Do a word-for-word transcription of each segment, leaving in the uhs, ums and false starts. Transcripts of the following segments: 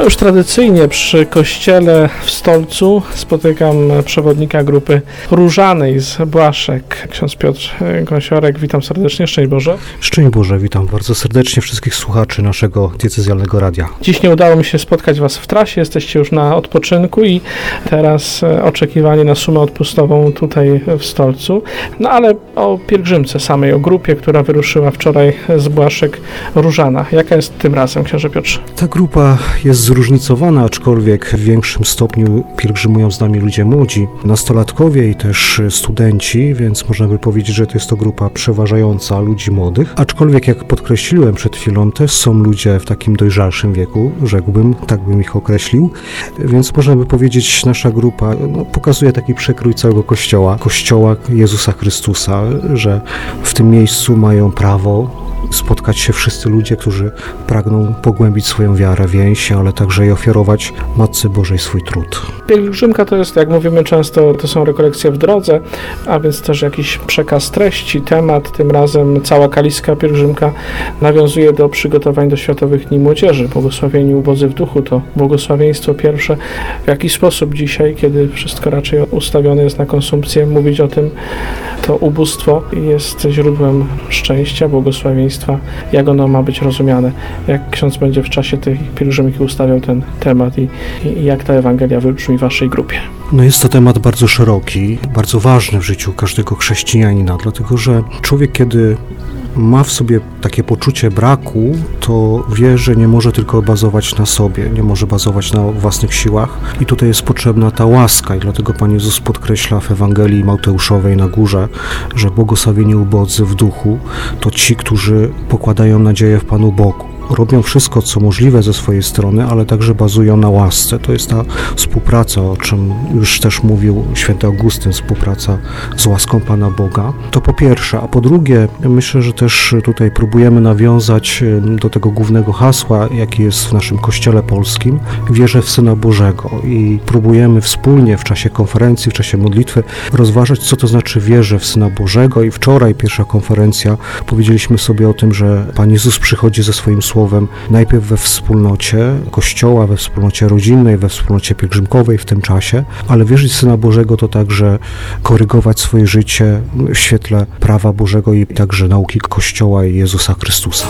No już tradycyjnie przy kościele w Stolcu spotykam przewodnika grupy Różanej z Błaszek, ksiądz Piotr Gąsiorek. Witam serdecznie, szczęść Boże. Szczęść Boże, witam bardzo serdecznie wszystkich słuchaczy naszego diecezjalnego radia. Dziś nie udało mi się spotkać Was w trasie, jesteście już na odpoczynku i teraz oczekiwanie na sumę odpustową tutaj w Stolcu. No ale o pielgrzymce samej, o grupie, która wyruszyła wczoraj z Błaszek, Różana. Jaka jest tym razem, księże Piotrze? Ta grupa jest zróżnicowana, aczkolwiek w większym stopniu pielgrzymują z nami ludzie młodzi, nastolatkowie i też studenci, więc można by powiedzieć, że to jest to grupa przeważająca ludzi młodych. Aczkolwiek, jak podkreśliłem przed chwilą, też są ludzie w takim dojrzalszym wieku, rzekłbym, tak bym ich określił, więc można by powiedzieć, nasza grupa no, pokazuje taki przekrój całego Kościoła, Kościoła Jezusa Chrystusa, że w tym miejscu mają prawo spotkać się wszyscy ludzie, którzy pragną pogłębić swoją wiarę, więź, ale także i ofiarować Matce Bożej swój trud. Pielgrzymka to jest, jak mówimy często, to są rekolekcje w drodze, a więc też jakiś przekaz treści, temat. Tym razem cała kaliska pielgrzymka nawiązuje do przygotowań do Światowych Dni Młodzieży. Błogosławieni ubodzy w duchu to błogosławieństwo pierwsze. W jaki sposób dzisiaj, kiedy wszystko raczej ustawione jest na konsumpcję, mówić o tym, to ubóstwo jest źródłem szczęścia, błogosławieństwa, jak ono ma być rozumiane, jak ksiądz będzie w czasie tej pielgrzymki ustawiał ten temat i, i jak ta Ewangelia wybrzmi w waszej grupie. No jest to temat bardzo szeroki, bardzo ważny w życiu każdego chrześcijanina, dlatego że człowiek, kiedy ma w sobie takie poczucie braku, to wie, że nie może tylko bazować na sobie, nie może bazować na własnych siłach i tutaj jest potrzebna ta łaska i dlatego Pan Jezus podkreśla w Ewangelii Mateuszowej na górze, że błogosławieni ubodzy w duchu to ci, którzy pokładają nadzieję w Panu Bogu. Robią wszystko, co możliwe ze swojej strony, ale także bazują na łasce. To jest ta współpraca, o czym już też mówił święty Augustyn, współpraca z łaską Pana Boga. To po pierwsze, a po drugie, myślę, że też tutaj próbujemy nawiązać do tego głównego hasła, jakie jest w naszym Kościele polskim, wierzę w Syna Bożego i próbujemy wspólnie w czasie konferencji, w czasie modlitwy rozważać, co to znaczy wierzę w Syna Bożego i wczoraj pierwsza konferencja powiedzieliśmy sobie o tym, że Pan Jezus przychodzi ze swoim słowem najpierw we wspólnocie Kościoła, we wspólnocie rodzinnej, we wspólnocie pielgrzymkowej w tym czasie, ale wierzyć w Syna Bożego to także korygować swoje życie w świetle prawa Bożego i także nauki Kościoła i Jezusa Chrystusa.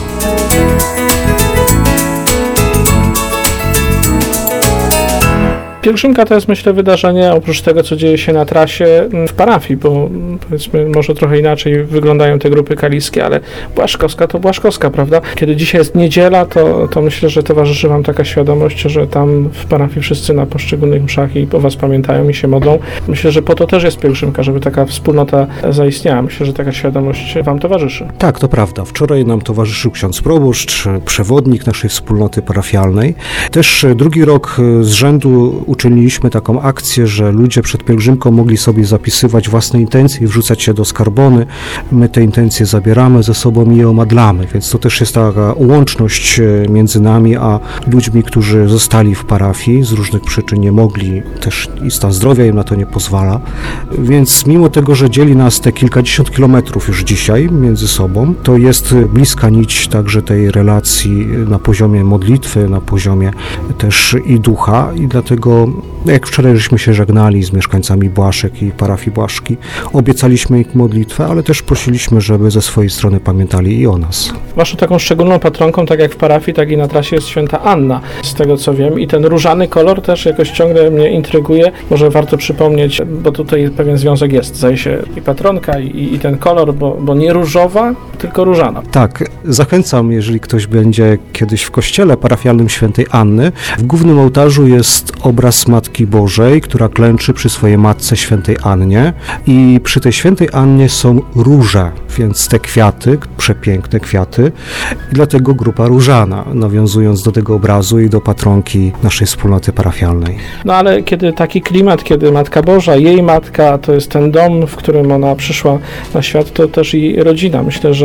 Pielgrzymka to jest, myślę, wydarzenie, oprócz tego, co dzieje się na trasie, w parafii, bo powiedzmy, może trochę inaczej wyglądają te grupy kaliskie, ale Błaszkowska to Błaszkowska, prawda? Kiedy dzisiaj jest niedziela, to, to myślę, że towarzyszy wam taka świadomość, że tam w parafii wszyscy na poszczególnych mszach i o was pamiętają i się modlą. Myślę, że po to też jest pielgrzymka, żeby taka wspólnota zaistniała. Myślę, że taka świadomość wam towarzyszy. Tak, to prawda. Wczoraj nam towarzyszył ksiądz proboszcz, przewodnik naszej wspólnoty parafialnej. Też drugi rok z rzędu uczyniliśmy taką akcję, że ludzie przed pielgrzymką mogli sobie zapisywać własne intencje i wrzucać się do skarbony. My te intencje zabieramy ze sobą i je omadlamy, więc to też jest taka łączność między nami a ludźmi, którzy zostali w parafii, z różnych przyczyn nie mogli, też i stan zdrowia im na to nie pozwala. Więc mimo tego, że dzieli nas te kilkadziesiąt kilometrów już dzisiaj między sobą, to jest bliska nić także tej relacji na poziomie modlitwy, na poziomie też i ducha i dlatego jak wczoraj żeśmy się żegnali z mieszkańcami Błaszek i parafii Błaszki, obiecaliśmy ich modlitwę, ale też prosiliśmy, żeby ze swojej strony pamiętali i o nas. Waszą taką szczególną patronką, tak jak w parafii, tak i na trasie jest święta Anna, z tego co wiem. I ten różany kolor też jakoś ciągle mnie intryguje. Może warto przypomnieć, bo tutaj pewien związek jest, zdaje się, i patronka, i, i ten kolor, bo, bo nie różowa, tylko różana. Tak, zachęcam, jeżeli ktoś będzie kiedyś w kościele parafialnym świętej Anny. W głównym ołtarzu jest obraz Matki Bożej, która klęczy przy swojej matce świętej Annie i przy tej świętej Annie są róże, więc te kwiaty, przepiękne kwiaty i dlatego grupa różana, nawiązując do tego obrazu i do patronki naszej wspólnoty parafialnej. No ale kiedy taki klimat, kiedy Matka Boża, jej matka, to jest ten dom, w którym ona przyszła na świat, to też i rodzina. Myślę, że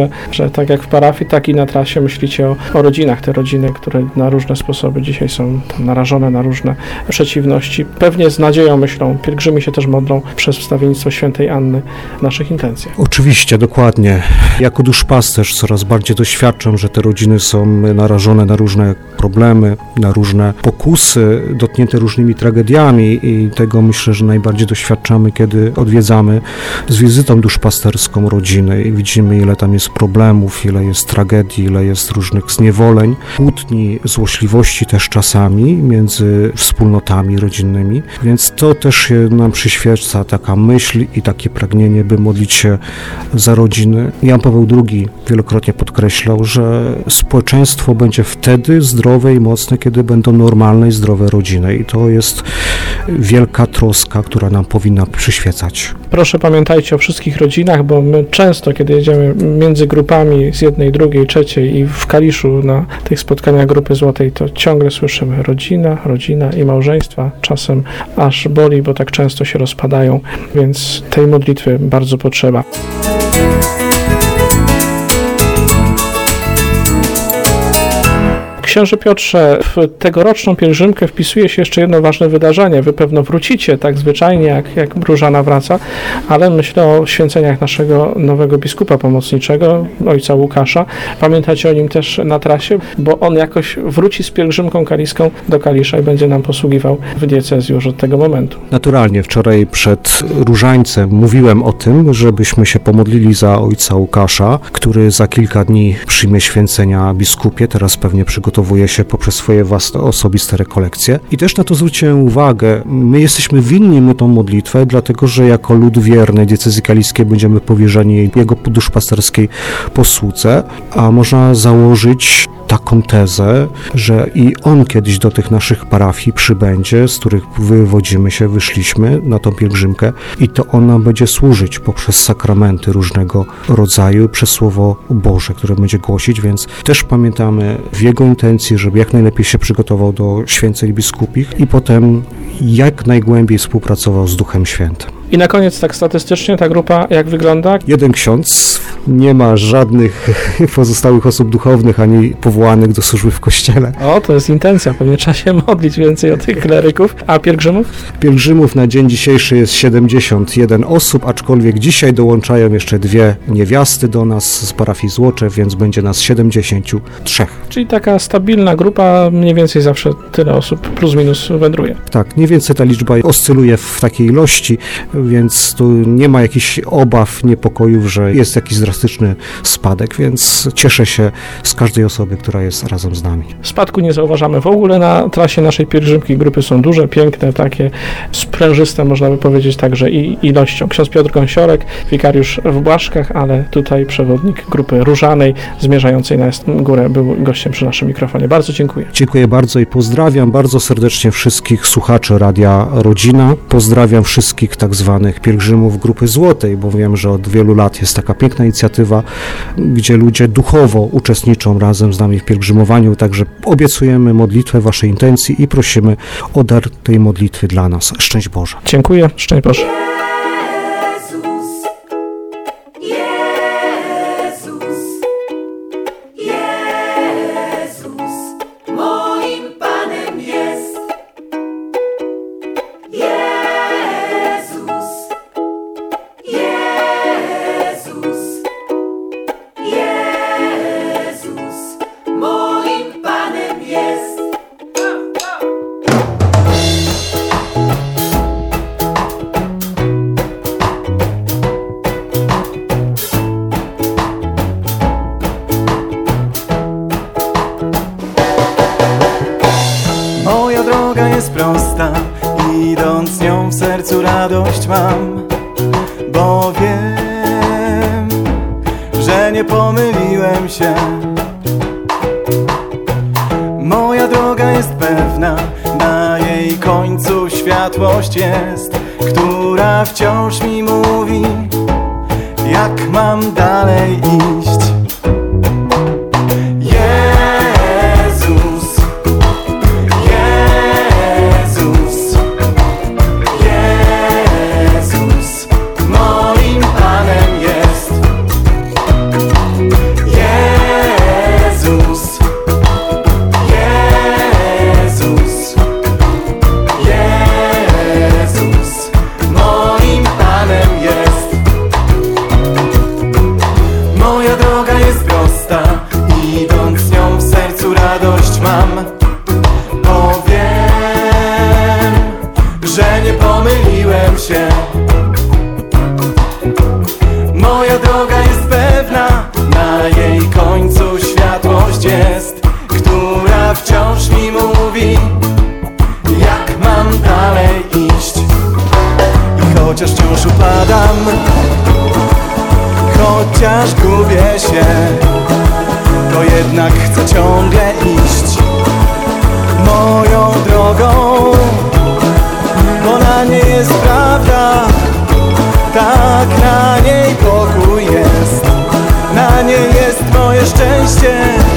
że, że tak jak w parafii, tak i na trasie myślicie o, o rodzinach. Te rodziny, które na różne sposoby dzisiaj są tam narażone na różne przeciwności. Pewnie z nadzieją myślą, pielgrzymi się też modlą przez wstawiennictwo świętej Anny w naszych intencjach. Oczywiście, dokładnie. Jako duszpasterz coraz bardziej doświadczam, że te rodziny są narażone na różne problemy, na różne pokusy, dotknięte różnymi tragediami i tego myślę, że najbardziej doświadczamy, kiedy odwiedzamy z wizytą duszpasterską rodziny i widzimy, ile tam jest problemów, ile jest tragedii, ile jest różnych zniewoleń, kłótni, złośliwości też czasami między wspólnotami rodzinnymi, więc to też się nam przyświeca taka myśl i takie pragnienie, by modlić się za rodziny. Jan Paweł drugi wielokrotnie podkreślał, że społeczeństwo będzie wtedy zdrowe i mocne, kiedy będą normalne i zdrowe rodziny i to jest wielka troska, która nam powinna przyświecać. Proszę pamiętajcie o wszystkich rodzinach, bo my często, kiedy jedziemy między grupami z jednej, drugiej, trzeciej i w Kaliszu na tych spotkaniach Grupy Złotej, to ciągle słyszymy rodzina, rodzina i małżeństwa. Czasem aż boli, bo tak często się rozpadają, więc tej modlitwy bardzo potrzeba. Księże Piotrze, w tegoroczną pielgrzymkę wpisuje się jeszcze jedno ważne wydarzenie. Wy pewno wrócicie tak zwyczajnie, jak, jak Różana wraca, ale myślę o święceniach naszego nowego biskupa pomocniczego, ojca Łukasza. Pamiętacie o nim też na trasie, bo on jakoś wróci z pielgrzymką kaliską do Kalisza i będzie nam posługiwał w diecezji już od tego momentu. Naturalnie, wczoraj przed Różańcem mówiłem o tym, żebyśmy się pomodlili za ojca Łukasza, który za kilka dni przyjmie święcenia biskupie, teraz pewnie przygotowuje się poprzez swoje własne osobiste rekolekcje. I też na to zwróćcie uwagę, my jesteśmy winni mu tą modlitwę, dlatego że jako lud wierny diecezji kaliskiej będziemy powierzeni jego duszpasterskiej posłudze, a można założyć taką tezę, że i on kiedyś do tych naszych parafii przybędzie, z których wywodzimy się, wyszliśmy na tą pielgrzymkę i to on nam będzie służyć poprzez sakramenty różnego rodzaju, przez Słowo Boże, które będzie głosić, więc też pamiętamy w jego intencji, żeby jak najlepiej się przygotował do święceń biskupich i potem jak najgłębiej współpracował z Duchem Świętym. I na koniec tak statystycznie ta grupa jak wygląda? Jeden ksiądz, nie ma żadnych pozostałych osób duchownych ani powołanych do służby w kościele. O, to jest intencja, pewnie trzeba się modlić więcej o tych kleryków. A pielgrzymów? Pielgrzymów na dzień dzisiejszy jest siedemdziesiąt jeden osób, aczkolwiek dzisiaj dołączają jeszcze dwie niewiasty do nas z parafii Złoczew, więc będzie nas siedemdziesiąt trzy. Czyli taka stabilna grupa, mniej więcej zawsze tyle osób plus minus wędruje. Tak, mniej więcej ta liczba oscyluje w takiej ilości, więc tu nie ma jakichś obaw, niepokojów, że jest jakiś drastyczny spadek, więc cieszę się z każdej osoby, która jest razem z nami. Spadku nie zauważamy w ogóle na trasie naszej pielgrzymki. Grupy są duże, piękne, takie sprężyste, można by powiedzieć, także i ilością. Ksiądz Piotr Gąsiorek, wikariusz w Błaszkach, ale tutaj przewodnik grupy Różanej zmierzającej na górę był gościem przy naszym mikrofonie. Bardzo dziękuję. Dziękuję bardzo i pozdrawiam bardzo serdecznie wszystkich słuchaczy Radia Rodzina. Pozdrawiam wszystkich tak zwanych pielgrzymów Grupy Złotej, bo wiem, że od wielu lat jest taka piękna inicjatywa, gdzie ludzie duchowo uczestniczą razem z nami w pielgrzymowaniu, także obiecujemy modlitwę waszej intencji i prosimy o dar tej modlitwy dla nas. Szczęść Boże. Dziękuję. Szczęść Boże. Moja droga jest prosta, idąc nią w sercu radość mam, bo wiem, że nie pomyliłem się. Moja droga jest pewna, na jej końcu światłość jest, która wciąż mi mówi, jak mam dalej iść. zgubiłem się. Moja droga jest pewna, na jej końcu światłość jest, która wciąż mi mówi, jak mam dalej iść. I chociaż wciąż upadam, chociaż gubię się, to jednak chcę ciągle iść moją drogą, bo na niej jest prawda, tak na niej pokój jest, na niej jest moje szczęście.